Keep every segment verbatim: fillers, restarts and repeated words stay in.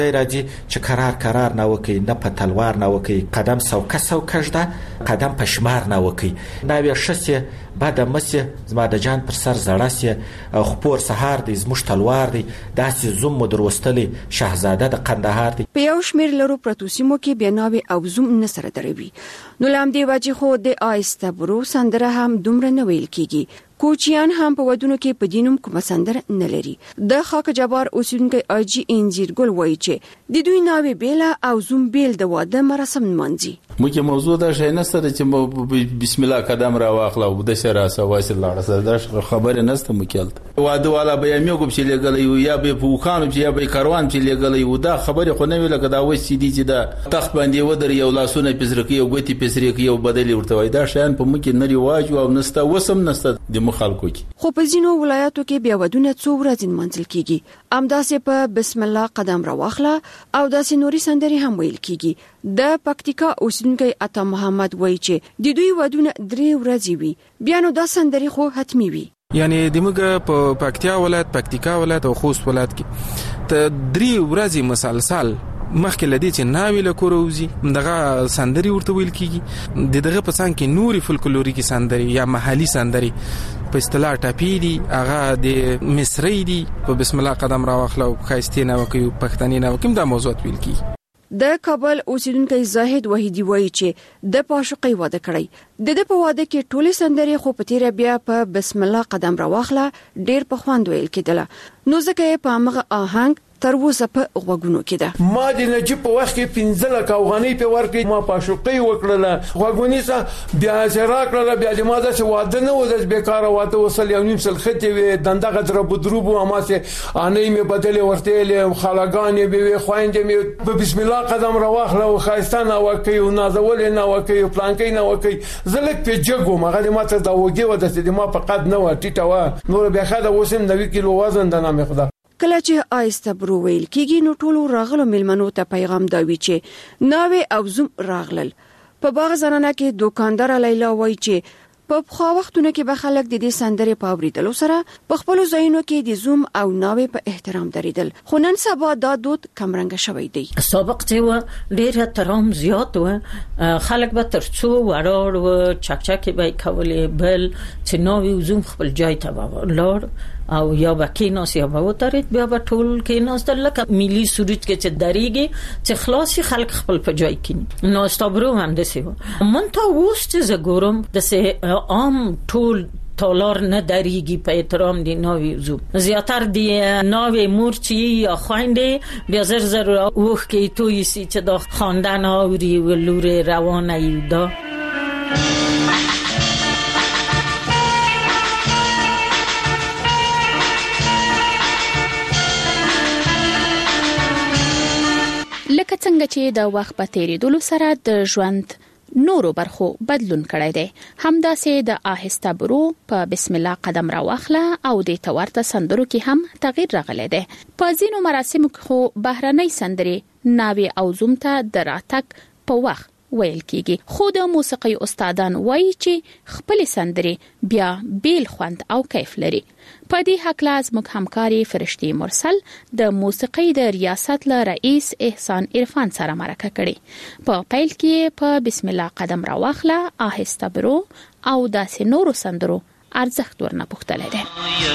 راځي چې قرار قرار نه وکي، نه په تلوار نه وکي، قدم سوکه سوکه ژده، قدم په شمار نه وکي. ناوې ښه بعد مسه زما د جان پر سر زړه سي خپور سهار دی زموږ تلوار دی داسې زوم مدروستلی شاهزاده د قندهار دی. په یو شمیر لرو پرتو سیمو کې بیناوي او زوم نه سره دروي. نو لام دی واجی خو د آیسته برو سندره هم دومره نه ویل کیږي. کوچیان هم په ودونو کې په دینوم کوم سندره نه لري. د خاک جبار اوسیدونکو اجي انجیر ګل وایي چې د دوی ناوې بیل او زوم بیل د واده مراسم منځي. موږ موضوع دا شي نه ستاره چې بسم الله قدم را واخلا او د شرا سواسل لاړه سره دا خبره نسته مکلت واده والا به یې کوم چې لګلې یا به پوخانو چې یا به کاروان چې لګلې و دا خبره خو نه ویل کدا و سې دي چې دا تخت باندې ودر یو لاسونه پزرکی او غوتی پزرکی او بدلی ورته وای دا شان په موږ نه ریواج او نسته وسم نسته د مخالکو کې. خو په ځینو ولایاتو کې بیا ودونه څو ورځې منځل کیږي. امداسه په بسم الله قدم را واخلا او داسې نوري سندري هم ویل کیږي. د پکتیکا اوسیدونکو عطا محمد وایي چې د دوی ودونه درې ورځې وي. بیا نو دا سندري خو حتمی وي. یعنی دموږ په پکتیا ولایت، پکتیکا ولایت او خوست ولایت کې ته درې ورځې مسلسل مخکې لدی چې ناوی له کوروزي دغه سندري ورته ویل کیږي. د دغه په څنګه کې نوري فولکلوریکي سندري یا محلي سندري په اصطلاح ټاپی دي، هغه د مصری دي په بسم الله قدم را واخلو خاستینه وکي پښتني نه وکم دا موضوع ویل کیږي. د کابل اوسیدونکو زاهد وحیدی وایي چې د پاشقي واده کړی. د د په واده کې ټولې سندري خو په تیر بیا په بسم الله قدم را واخله ډیر په خوند ویل کېدله. نو ځکه په هغه آهنګ تر اوسه په غوګونو کې ده. ما د نجیب په وخت کې پنځله کاوغانی په ورکې ما پاشقي وکړله غوګونی سه بیا زرا کړله بیا د ما د واده نه و د بیکاره واده وصل یو نیم سل خته وي دنده غتر بدروب او ما سه انې می بدلې ورته له خالاګانې به خويندې می په بسم الله قدم را واخله او خاستانه وکي او نازول نه وکي پلانکې نه وکي زلک په جګو مغه ما ته دا وګي و د ما په قد نه و ټیټه و نور بیا خاله وسم نوي کیلو وزن د نامه خدا. کله چې آیسته برو ویل کېږي نو ټولو راغلو ملمنو ته پیغام داوي چې ناوې او زوم راغلل. په باغ زنانه کې دوکاندار لیلا وایي چې په خو وختونو کې به خلک د دې سندرې په اوریدلو سره په خپل ځایونو کې د زوم او ناوې په احترام دریدل. خو نن سبا دا دود کمرنګ شوی دی. سابق چې و ډېر احترام زیات و، خلک به ترڅو وړاړ و چکچکې به کولې بل چې ناوې او زوم خپل ځای ته ولاړ او یا به کیناس یا به وترید بیا به ټول کیناس در لکه ملي سورج کې چې دریږي چې خلاصي خلک خپل په ځای کینی. نو استابرو هم دسي و من تا اوس چې زګورم دسه عام ټول تالار نه دریږي په احترام دی ناوې زوم. زیاتر دی ناوې مور چې یا خويندې بیا زر زر اوخ کې توي سي چې دا خاندان اوري ولور روانه یودا. لکه څنګه چې د وخت په تیریدلو سره د ژوند نورو برخو بدلون کړی دی، همداسې د آهسته برو په بسم الله قدم را واخله او د تورته سندرو کې هم تغییر راغلی دی. په ځینو مراسمو کې خو بهرنۍ سندرې ناوې او زوم ته د راتګ په وخت ویل کیږي. خو د موسیقي استادان وایي چې خپل سندرې بیا بیل خوند او کیف لري. په دې حق لاز موږ همکاري فرشتي مرسل د موسیقي د ریاست له رئیس احسان عرفان سره مرکه کړي. په پیل کې په بسم الله قدم را واخله آهسته برو او داسې نورو سندرو ارزښت ورنه پوښتلی دی.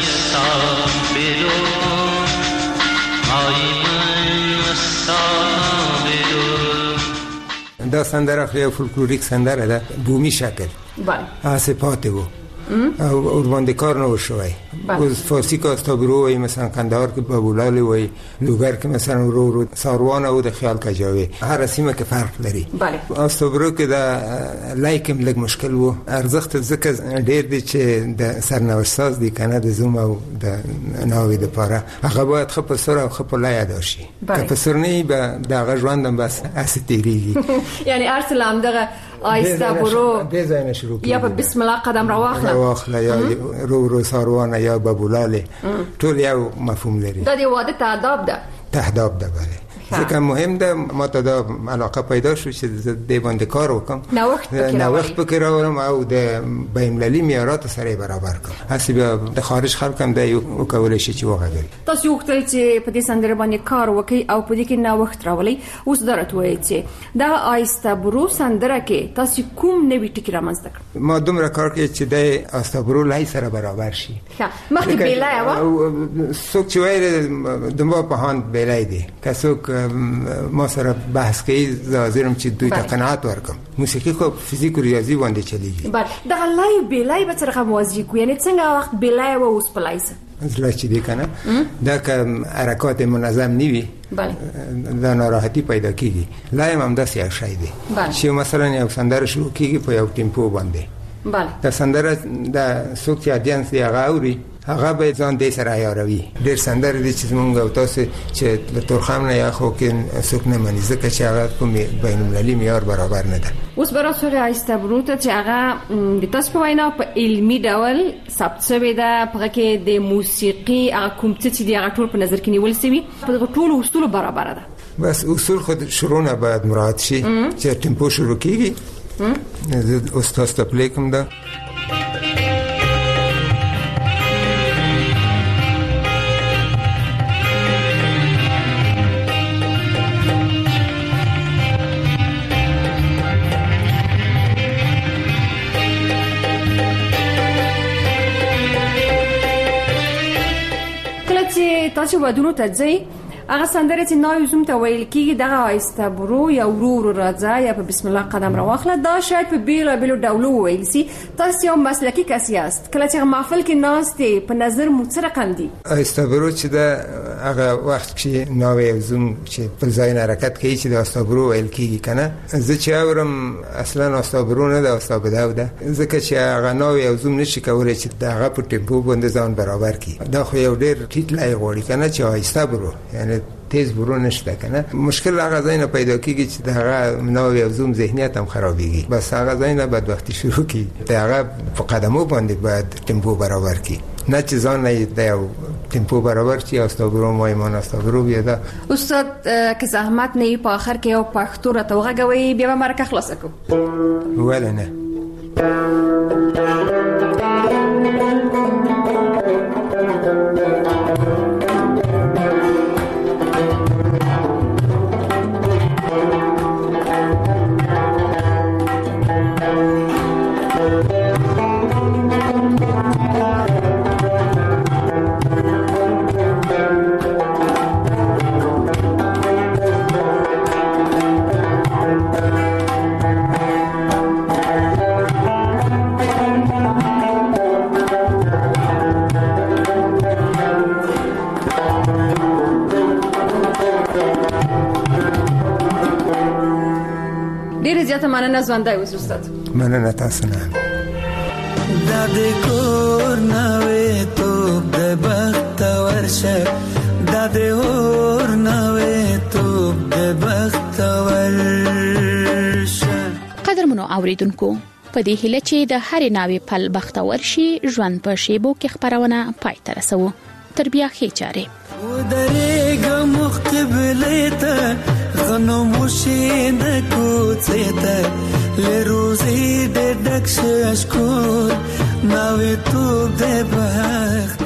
دا سندره خیلی فولکلوریک سندره ده بومی شکل بله آسپاته و او اوربانده کار نو شوی از فارسی که استابرو وی مثلا کندهار که بابولال وی لوگر که مثلا رو رو ساروان او ده خیال کجاوی هر رسیمه که فرق داری. بله استابرو که ده لایکم لگ مشکل و ارزخت ذکر دیر دی چه ده سرنوشت ساز دی کنه ده زوم او ده ناوی ده پاره اگه باید خب سر او خب لای داشی که پسر نی به داغه جواندم بس اسی تیریگی یعنی ارسلام دغه آیسته برو بزاینه شروع یا په بسم الله قدم را واخله واخله یا رو رو ساروانه یا بابولاله ټول یو مفهوم لري. دا دی واده تعداب ده تعداب ده بله. ځکه مهم ده ما ته دا علاقه پیدا شو چې زه دې باندې کار وکم نوښت نوښت پکې راوړم او د بین‌المللي معیاراتو سره برابر کړم هسې بیا د خارج خلک هم دا وکولی شي چې وغږوي. تاسو وغوښتل چې په دې سندره باندې کار وکړئ او په دې کې نوښت راولئ. اوس دا راته وایئ چې دا آیسته برو سندره کې تاسو کوم نوي ټکي رامنځته کړل؟ ما دومره کار کړی چې د آیسته برو لای سره برابر شي. مخکې بیلای و څوک چې وایي د ما په هاند بیلای دی که څوک ما سره بحث کوي زه حاضرم چې دوی ته قناعت ورکړم. موسیقي خو فزیک او ریاضي باندې چلیږي. بله دغه لای بیلای به څرنګه موازی کوي یعنې څنګه وخت بیلای و اوس په لای زړه چې دی کنه دا که حرکات منظم نیوي دا ناراحتي پیدا کیږي. لایم هم داسې یو شی دی چې مثلا یو سندره شروع کیږي په یو ټیمپو باندې بله دا سندره د څوک چې اډینس دی هغه اوري هغه به ځان دې سره عیاروي. ډېر سندرې دي چې زمونږ او تاسو چې له تورخم نه یا خو کې څوک نه مني ځکه چې هغه کوم بین‌المللي معیار برابر نه ده. اوس به راسو آیسته برو ته چې هغه د تاسو په وینا په علمي ډول ثبت شوې ده په هغه کې د موسیقي هغه کوم څه چې دي هغه ټول په نظر کې نیول شوي په دغه ټولو اصولو برابره ده. بس اصول خود شروع نه باید مراعات شي چې ټیمپو شروع کیږي. زه اوس تاسو ته پلی کوم ده. تاسو ودونو ته ځئ هغه سندره چې نوې زوم ته ویل کیږي دغه آیسته برو یا ورو ورو راځه یا په بسم الله قدم راواخله دا شاید په بیلو بیلو ډولو ویل سي. تاسو یو مسلکی کس یاست کله چې محفل کې ناستې په نظر مو څه رقم دي؟ آیسته برو چې دا هغه وخت چې نوې زوم چې په ځای حرکت کوي چې د آیسته برو ویل کیږي کنه زه چې اورم اصلا آیسته برو نه ده آیسته بدو ده ځکه چې هغه نوې زوم نشي کولای چې دغه په ټیمپو باندې ځان برابر کړي. دا خو یو ډېر ټیټ لای غوړي کنه چې آیسته برو یعنی تیز برو نشته کنه. مشکل هغه ځای نه پیدا کیږي چې دغه نوې او زوم ذهنیت هم خرابېږي. بس هغه ځای نه بعد وختي شروع کی دغه په قدمو باندې باید ټیمپو برابر کی نه چې ځان نه د ټیمپو برابر چې استابرو ما ایمان استابرو بیا دا. استاد که زحمت نه په اخر کې یو پښتو را توغوي بیا به مرکه خلاص کو ولا نه مننه ژوندۍ اوس استاد. مننه تاسو نه. د دې کور نوې تو د بخت ورشه د دې اور نوې تو د بخت ورشه. قدرمنو اوریدونکو په دې هله چې د هر ناوې پل بخت ورشي ژوند په شیبو کې خبرونه پای ته رسو. تر بیا ښې چارې و درېږه مقبلې ته غنو موشي د کوڅې ته له روزي د ډک شکور ناوې تو د بخت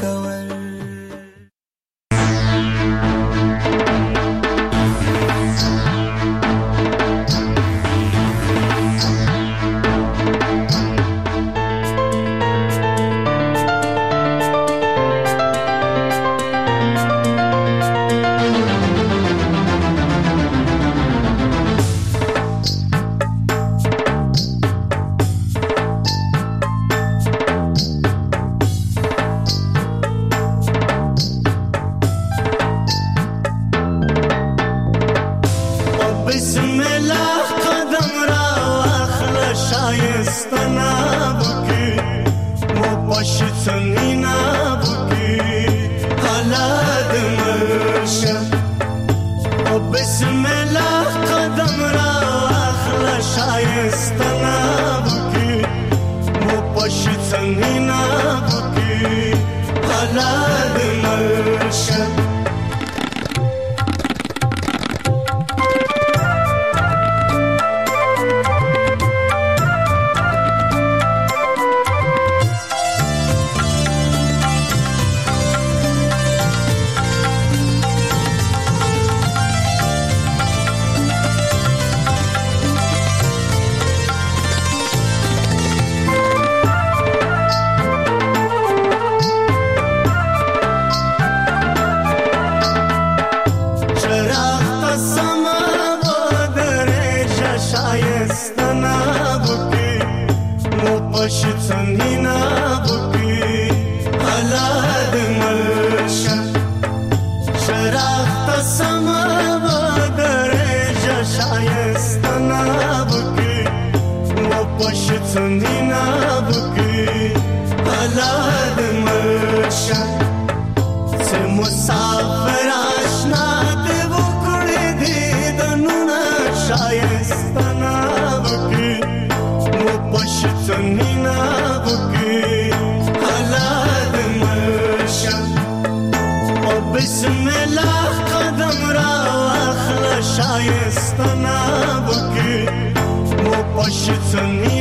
څنګه وکي حالات مرشا څه مسافر آشنا ته وکړې دې دنونه شایستنا وکي مو پښ څنګه وکي حالات مرشا او بسم الله قدم را واخله شایستنا وکي مو پښ څنګه